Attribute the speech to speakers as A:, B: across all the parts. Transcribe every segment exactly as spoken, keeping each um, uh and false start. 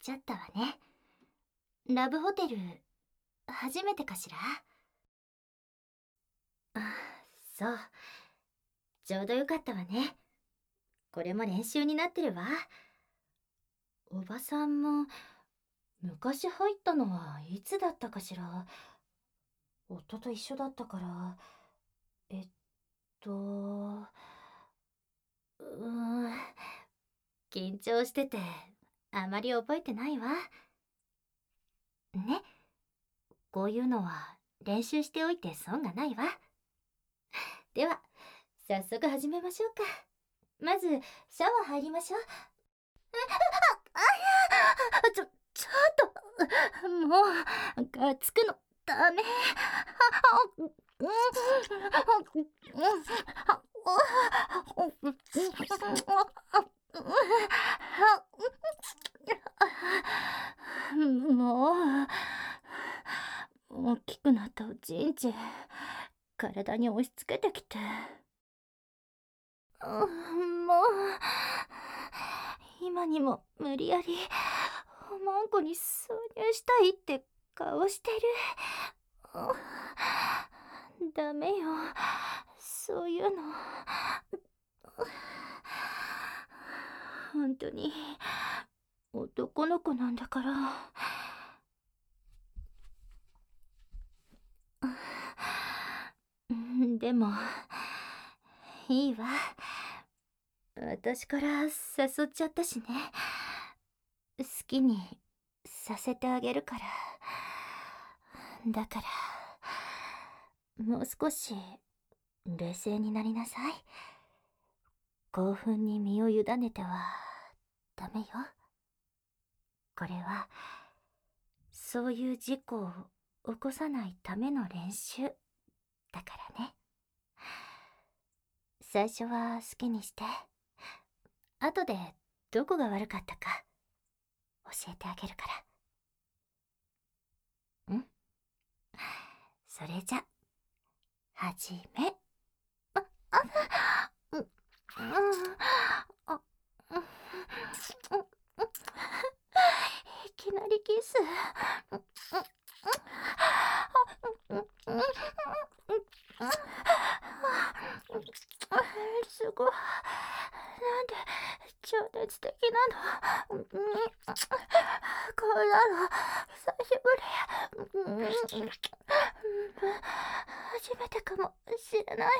A: ちゃったわね。ラブホテル初めてかしら？あ、そう。ちょうどよかったわね。これも練習になってるわ。おばさんも昔入ったのはいつだったかしら？夫と一緒だったから、えっと、うーん、緊張しててあまり覚えてないわ。ね、こういうのは練習しておいて損がないわ。では、早速始めましょうか。まず、シャワー入りましょう。あ、あ、ちょ、ちょっと、もう、がっつくの、ダメ。あ、うん、もう、大きくなったおちんちん、体に押し付けてきて。もう、今にも無理やりおまんこに挿入したいって顔してる。ダメよ、そういうの。本当に男の子なんだから。でもいいわ、私から誘っちゃったしね。好きにさせてあげるから。だからもう少し冷静になりなさい。興奮に身を委ねてはダメよ。これはそういう事故を起こさないための練習だからね。最初は好きにして、後でどこが悪かったか教えてあげるから。うん、それじゃはじめ。あ、あ、うん、うん、あ、うん、いきなりキス。すごい。なんで情熱的なの。こうなの久しぶり。初めてかもしれないわ。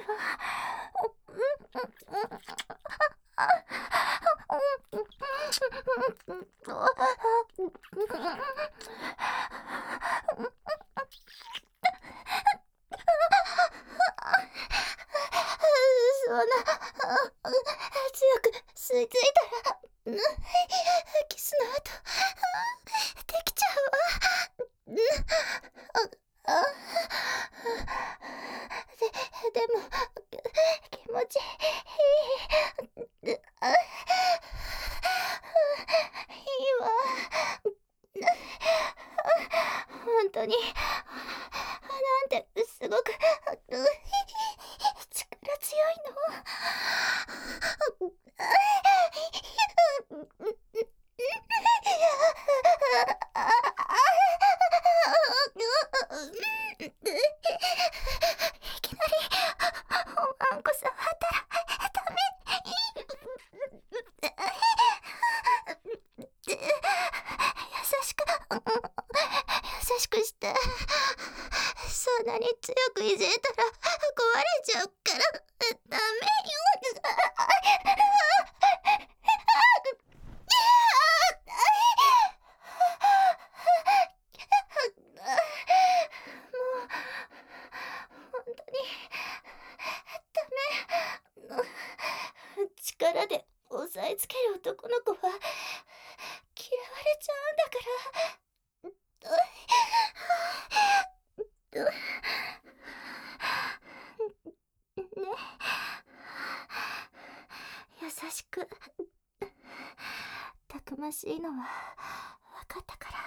A: そんな強く吸い付いたらキスの後できちゃうわ。あ、で、でも気持ちいい。いいわ。本当になんてすごく力強いの。いきなりおまんこ触ったらダメ。優しく優しくして。そんなに強くいじったら壊れちゃうからダメよ。力で押さえつける男の子は嫌われちゃうんだから。ね、優しくたくましいのは分かったから。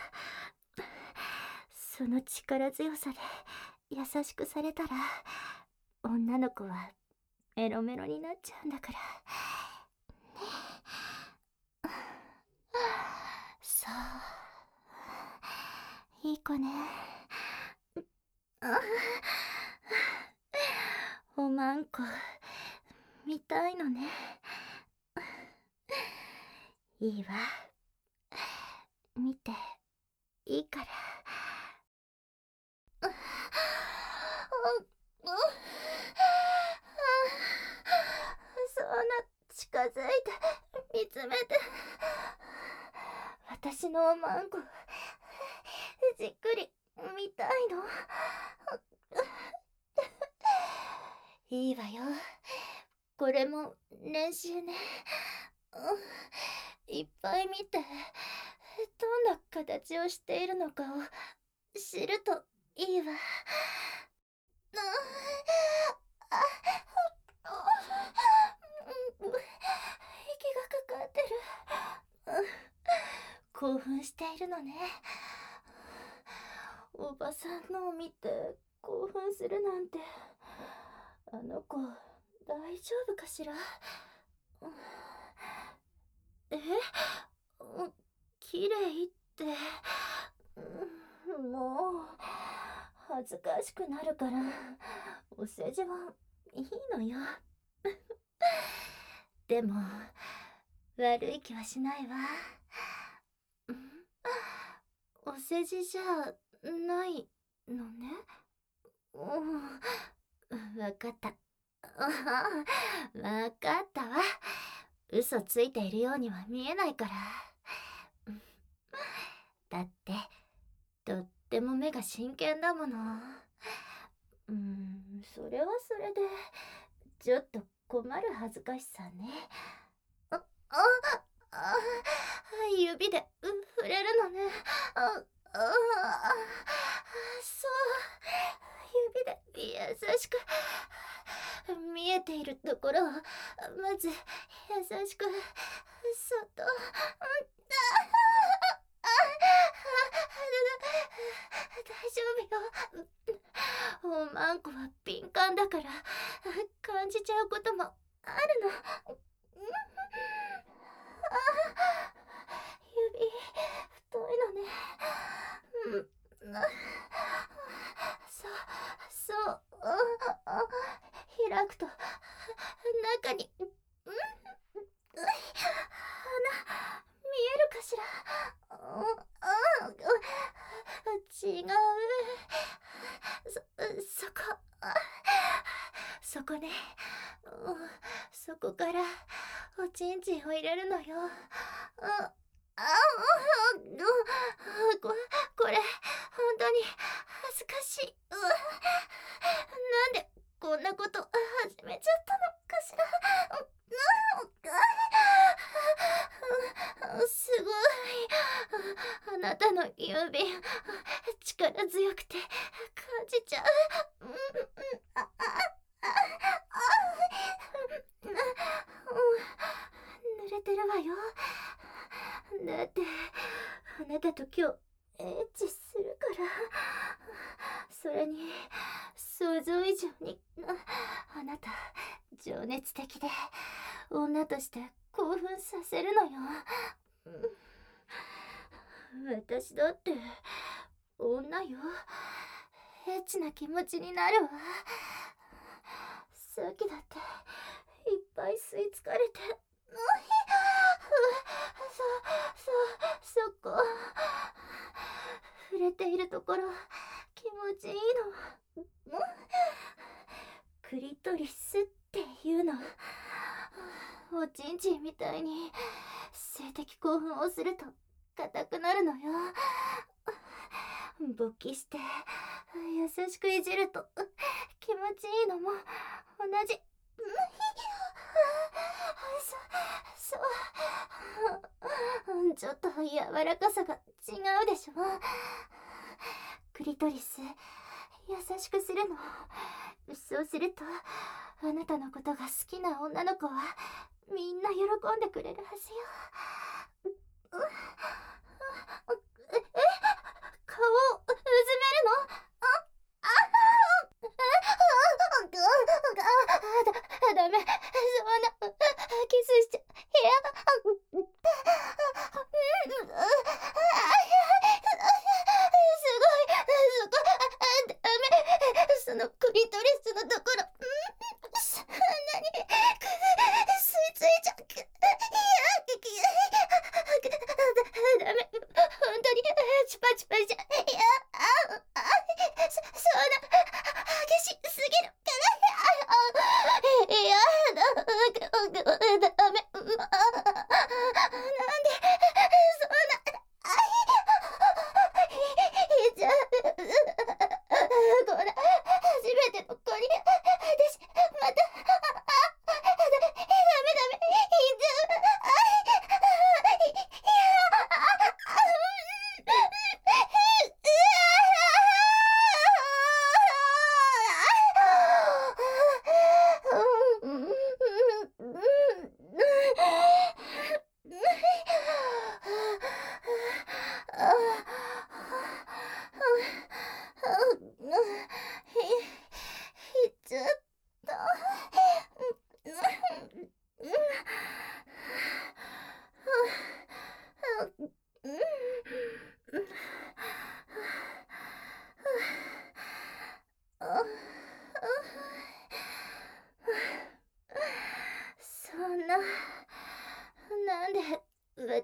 A: その力強さで優しくされたら女の子はメロメロになっちゃうんだから。ね、そう。 いい子ね。あおまんこ見たいのね。いいわ、見ていいから。そんな近づいて見つめて、私のおまんこじっくり見たいの。いいわよ、これも練習ね。いっぱい見て、どんな形をしているのかを知るといいわ。息がかかってる。興奮しているのね。おばさんのを見て興奮するなんて、あの子大丈夫かしら。え、綺麗って、もう恥ずかしくなるから、お世辞はいいのよ。でも悪い気はしないわ。お世辞じゃないのね。うん、わかった。わかったわ。嘘ついているようには見えないから。だってとっても目が真剣だもの。うん、それはそれでちょっと困る恥ずかしさね。あ、あ、あ、指で触れるのね。あ、あ、そう、指で優しく、見えているところをまず優しくそっと。大丈夫よ。おまんこは敏感だから感じちゃうこともあるの。指太いのね。うん、そうそう開くと中に花見えるかしら。違う。そ、そこ。そこね。そこからおちんちんを入れるのよ。ああこ、これ本当に恥ずかしい。なんでこんなこと始めちゃったのかしら。すごい。あなたの指力強くて感じちゃう。濡れてるわよ。だってあなたと今日エッチするから。それに想像以上にあなた情熱的で女として興奮させるのよ。私だって女よ。エッチな気持ちになるわ。さっきだっていっぱい吸い付かれて。そ、そ、そこ触れているところ気持ちいいの。クリトリスっていうの。おちんちんみたいに性的興奮をすると硬くなるのよ。勃起して優しくいじると気持ちいいのも同じ。そ、そうちょっと柔らかさが違うでしょ。クリトリス優しくするの。そうするとあなたのことが好きな女の子はみんな喜んでくれるはずよ。え、顔をうずめるの？だ、ダメ、そんなキスしちゃ、いや、すご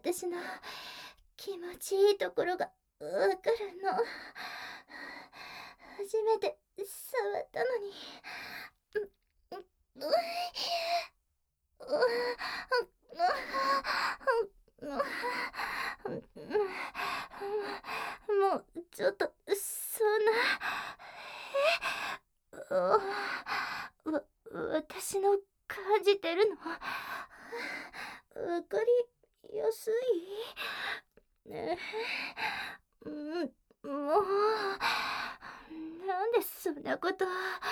A: 私の気持ちいいところがわかるの。初めて触ったのに。う、う、う、う、もうちょっとそんな。え、わ、私の感じてるのわかりやすい？ね、うん、もうなんでそんなこと。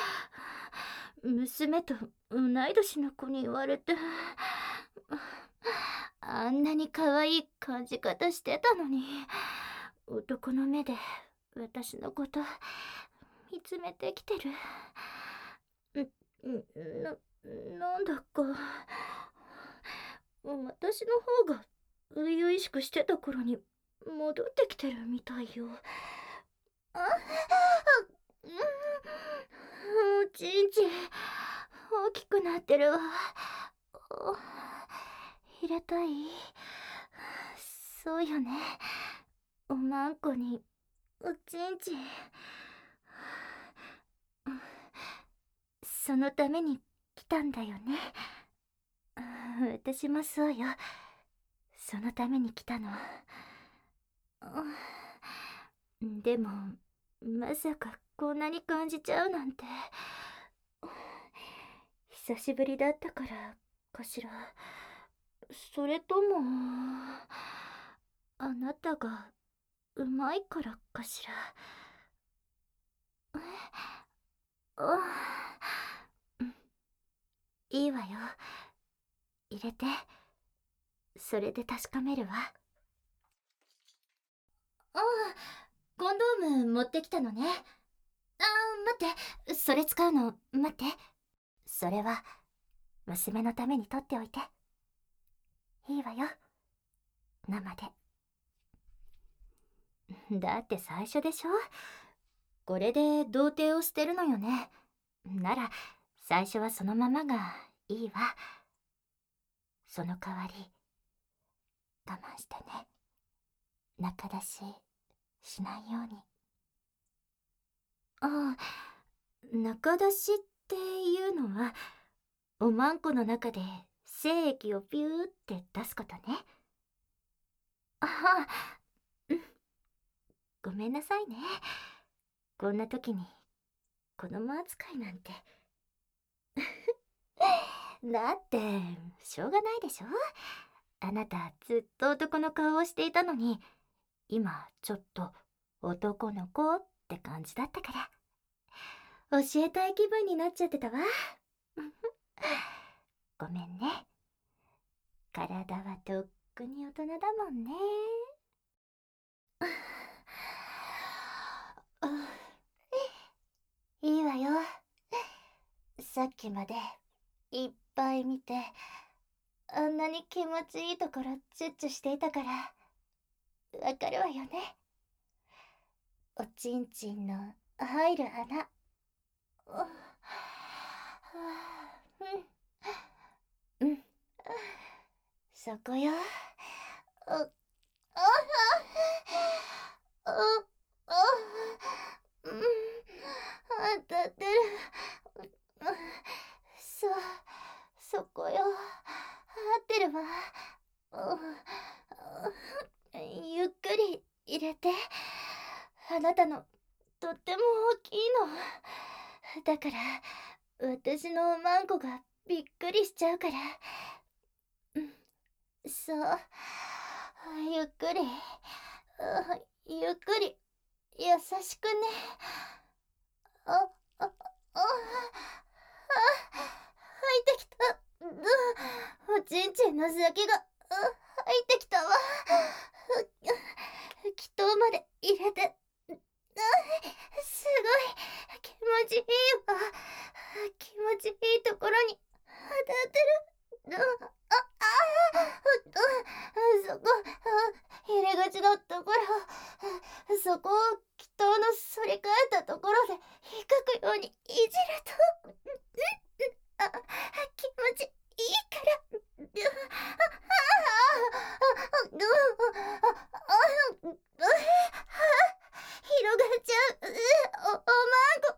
A: 娘と同い年の子に言われて、あんなに可愛い感じ方してたのに、男の目で私のこと見つめてきてる。な、なんだか私の方が初々しくしてた頃に戻ってきてるみたいよ。あ、うん、おちんちん大きくなってるわ。入れたい？そうよね。おまんこにおちんちん。そのために来たんだよね。私もそうよ。そのために来たの。でもまさかこんなに感じちゃうなんて。久しぶりだったからかしら。それともあなたがうまいからかしら。あ、いいわよ。入れて。それで確かめるわ。ああ、コンドーム持ってきたのね。あー、待って、それ使うの待って。それは娘のために取っておいて。いいわよ、生で。だって最初でしょ。これで童貞を捨てるのよね。なら最初はそのままがいいわ。その代わり我慢してね。中出ししないように。ああ、中出しっていうのはおまんこの中で精液をピューって出すことね。ああ、うん、ごめんなさいね。こんな時に子供扱いなんて。だってしょうがないでしょ。あなたずっと男の顔をしていたのに、今ちょっと男の子って感じだったから、教えたい気分になっちゃってたわ。ごめんね。体はとっくに大人だもんね。いいわよ。さっきまでいっぱい見て、あんなに気持ちいいところチュッチュしていたからわかるわよね。おちんちんの入る穴。うん、うん、そこよ。あ、あ、あ、あ、うん、当たってる。そう、そこよ。合ってるわ。ゆっくり入れて。あなたのとっても大きいのだから、私のおまんこがびっくりしちゃうから。うん、そう、ゆっくり、ゆっくり優しくね。あ、あ、あ、あ、入ってきた。おちんちんの先が入ってきたわ。気筒まで入れて。すごい気持ちいいわ。気持ちいいところに当たってる。あ、あ、そこ、入れ口のところ、そこを気筒の反り返ったところで引っかくようにいじると、あ、気持ちいいから。 広がっちゃう。お、おまんご。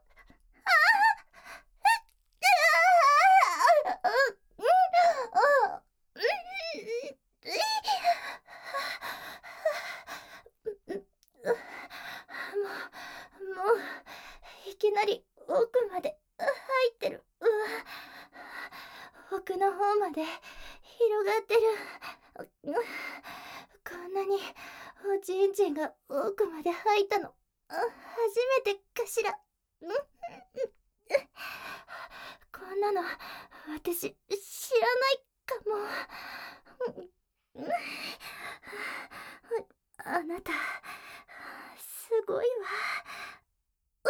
A: もう、もう、いきなり奥まで入ってる。うわ、奥の方まで広がってる。こんなにおちんちんが奥まで入ったの初めてかしら。こんなの私知らないかも。あなたすごいわ。う、う、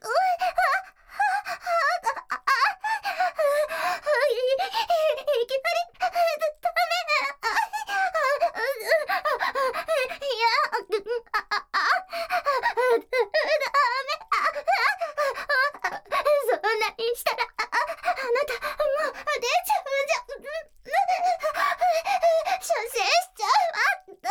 A: いきなりダメ。いや、そんなにしたらあなたもう出ちゃうじゃん。射精しちゃうわ。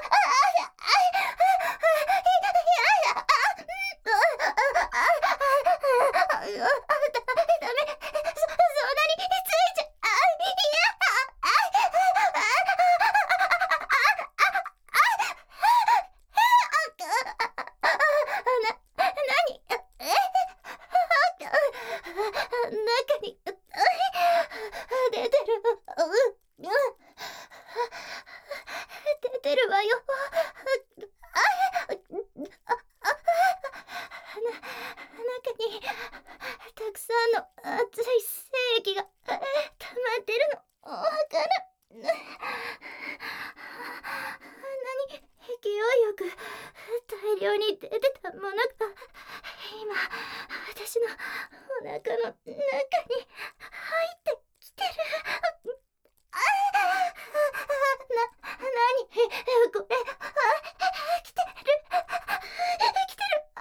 A: 中に出てる。出てるわよ。中にたくさんの熱い精液が溜まってるのわかる。何、勢いよく大量に出てたものが今私のお腹の中に入ってきてる。な、なにこれ。来てる来てる。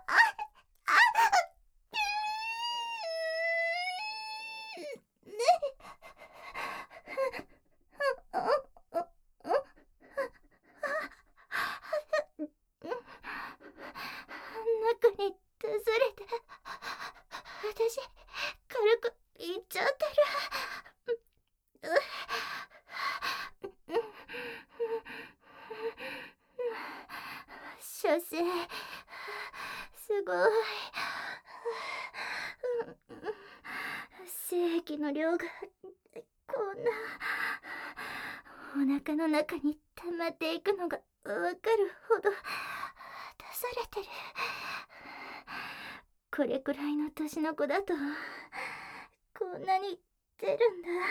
A: 中に出されて私軽くいっちゃってる。射精すごい。精液の量がこんなお腹の中に溜まっていくのがわかるほど出されてる。これくらいの年の子だとこんなに出るんだ。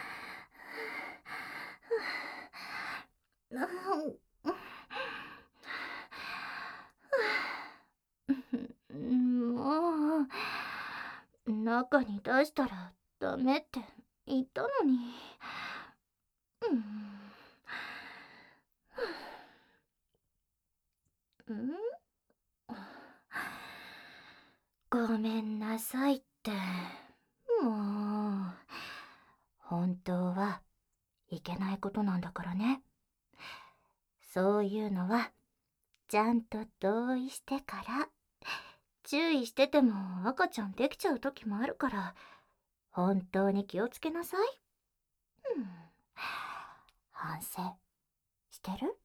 A: もう中に出したらダメって言ったのに。うん、ごめんなさいって。もう本当はいけないことなんだからね。そういうのはちゃんと同意してから。注意してても赤ちゃんできちゃう時もあるから本当に気をつけなさい。うん、反省してる？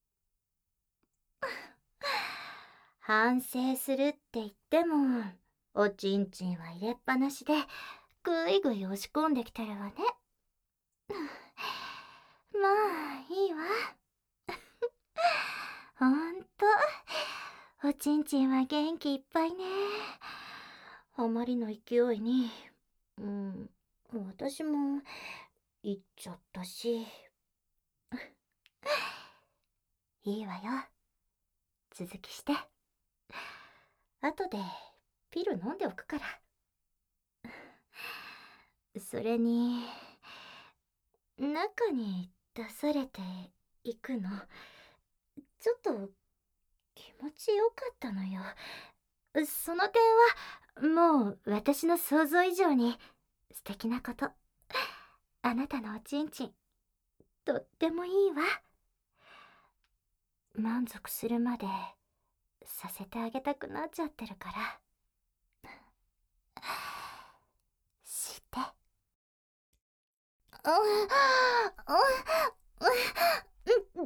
A: 反省するって言ってもおちんちんは入れっぱなしでぐいぐい押し込んできてるわね。まあいいわ。ほんとおちんちんは元気いっぱいね。あまりの勢いにうん私も行っちゃったし。いいわよ、続きして。後でピル飲んでおくから。それに中に出されていくのちょっと気持ちよかったのよ。その点はもう私の想像以上に素敵なこと。あなたのおちんちんとってもいいわ。満足するまでさせてあげたくなっちゃってるから。して。うん、うん、うん、うん、うん、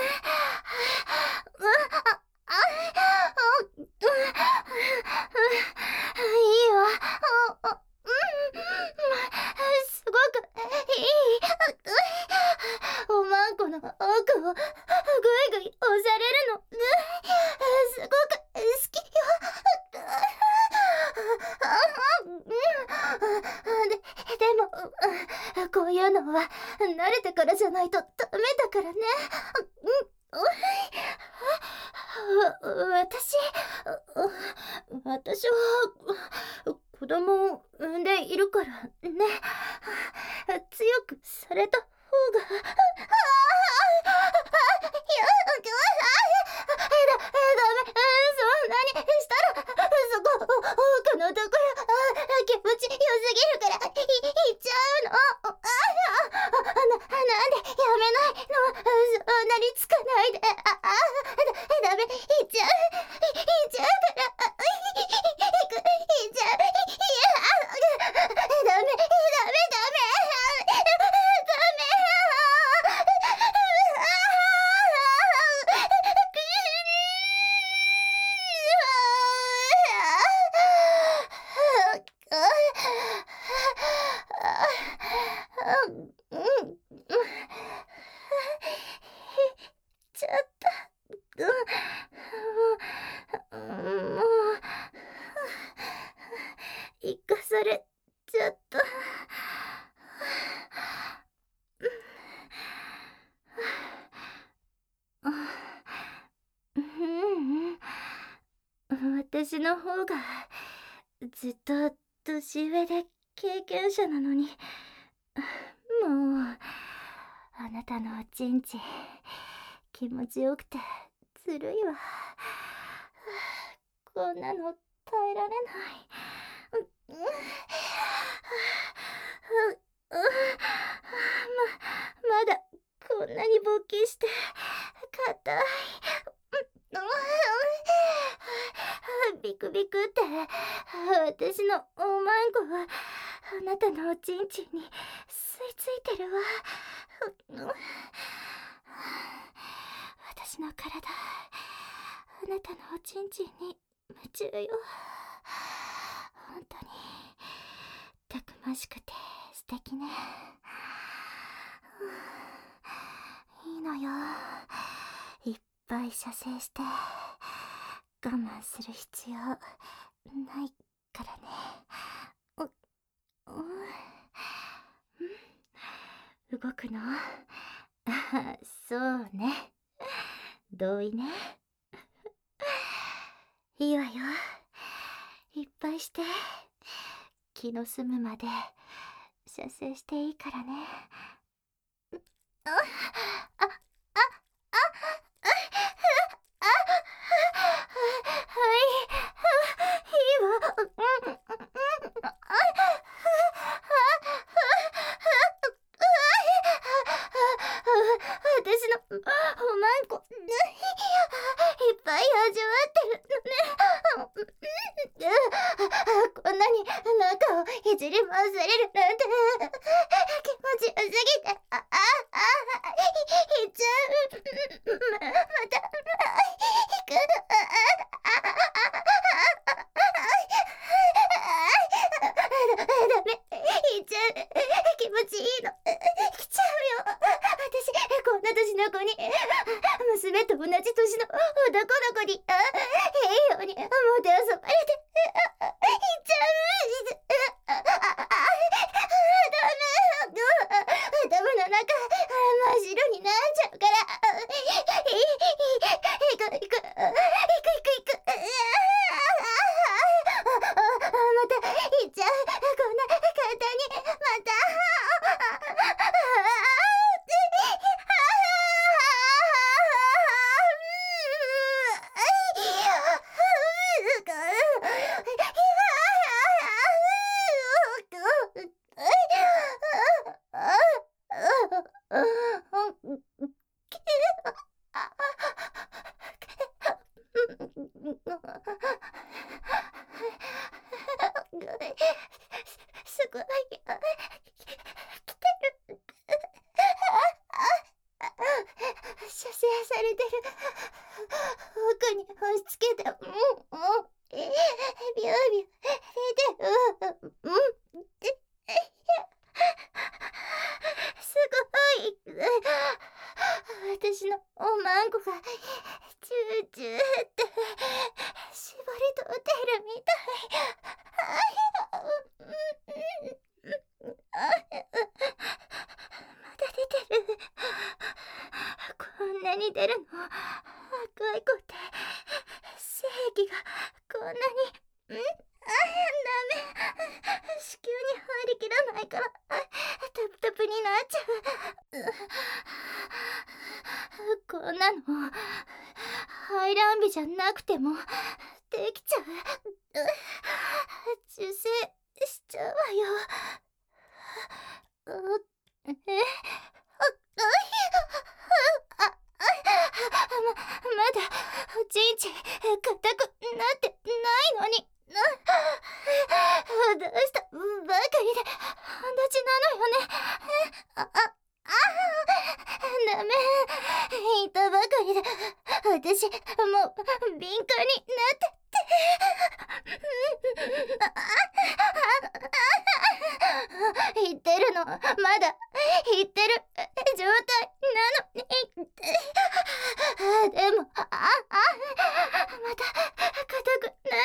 A: いいわ。すごくいい。おまんこの奥をぐいぐい押されるのすごく好きよ。で、でもこういうのは慣れてからじゃないとダメだからね。私私は子供を産んでいるからね。強くされた方が。ダメ、そんなにしたらそこ奥のところ気持ちよすぎるからいっちゃうの。な、なんでやめないの。そんなにつかないで。ああダメ、いっちゃういっちゃうからいっちゃう。いやダメダメダメちゃった。もう生かされちゃった。うん、私の方がずっと年上で経験者なのに、もうあなたのおちんち気持ちよくてずるいわ。こんなの耐えられない。ま、まだこんなに勃起して硬い。ビクビクって私のおまんこはあなたのおちんちんに吸い付いてるわ。私の体あなたのおちんちんに夢中よ。本当にたくましくて素敵ね。いいのよ、いっぱい射精して我慢する必要ないからね。う、う、うん、動くの？そうね、同意ね。いいわよ、いっぱいして気の済むまで射精していいからね。あ、あ、あ、あ、あ、はい、いいわ。私のおまんこいっぱい味わってるのね。こんなに中をいじり回されるなんて気持ちよすぎて、あああいっちゃう。ま、また行く。ダメ、行っちゃう。気持ちいいの。来ちゃうよ。私こんな年の子に、娘と同じ年の男の子にいいようにもてあそばれて行っちゃう。頭の中真っ白になっちゃうから。行く行く行く行く行く。また行っちゃう。こんな簡単にまた。 すごい。あ、来てる。射精されてる。奥に押し付けて、うん、うん。ビュービュー出てる。うん。すごい。私のおまんこがチューチューって絞り取ってるみたい。まだ出てる。こんなに出るの。赤い子って精液がこんなに。んあ、ダメ。子宮に入りきらないからタプタプになっちゃう。こんなの排卵日じゃなくてもできちゃう。受精しちゃうわよ。えあ、あ、ま、まだおちんち硬くなってないのに。どうしたばかりで半立ちなのよね。あ、あ、あ、ダメ。いたばかりで私もう敏感になってって。言ってるのまだ言ってる状態なのに。でもああまた硬くなってる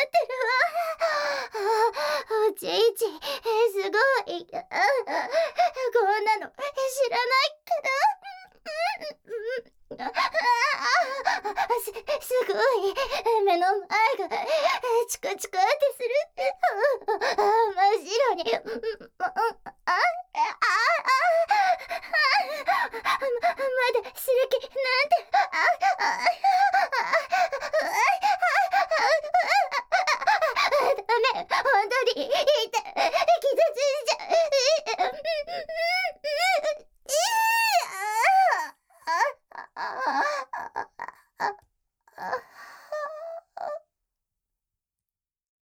A: わ。おちいちすごい。こんなの知らないから。す、すごい。目の前がチカチカってする。真っ白に。ああまだする気なんて。ダメ。本当にいい